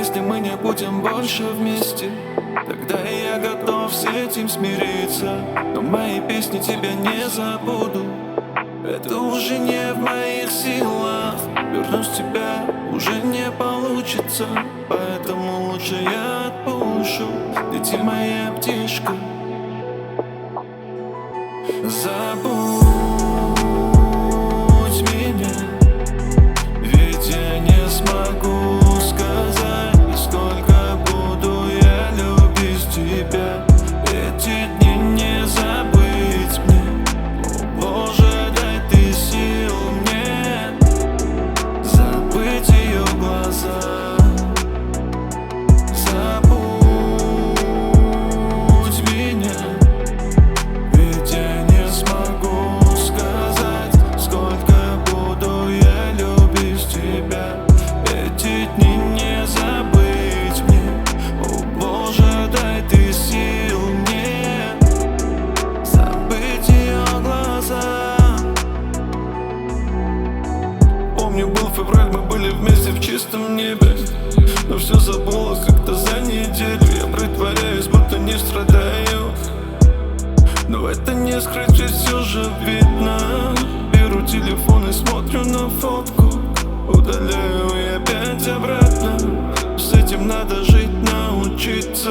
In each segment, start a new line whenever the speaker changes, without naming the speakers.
если мы не будем больше вместе, тогда я готов с этим смириться. Но мои песни тебя не забуду. Это уже не в моих силах. Вернуть тебя уже не получится. Поэтому лучше я отпущу. Лети, моя птичка. Забудь меня, ведь я не смогу сказать, сколько буду я любить тебя. Эти дни не забыть мне. О, Боже, дай ты сил мне забыть ее глаза. Забудь меня, ведь я не смогу сказать, сколько буду я любить тебя. Эти дни не забыть мне. О, Боже, дай ты сил мне забыть ее глаза. Помню, был февраль, мы были вместе в чистом небе, но все забылось как-то за неделю. Я притворяюсь, будто не страдаю, но это не скрыть, ведь все же видно. Беру телефон и смотрю на фотку, удаляю и опять обратно. С этим надо жить, научиться.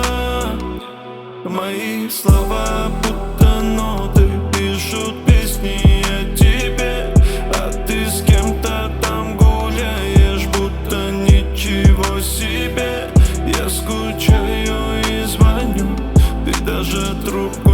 Мои слова будто ноты пишут песни о тебе, а ты с кем-то там гуляешь, будто ничего себе. Я скучаю и звоню, ты даже трубку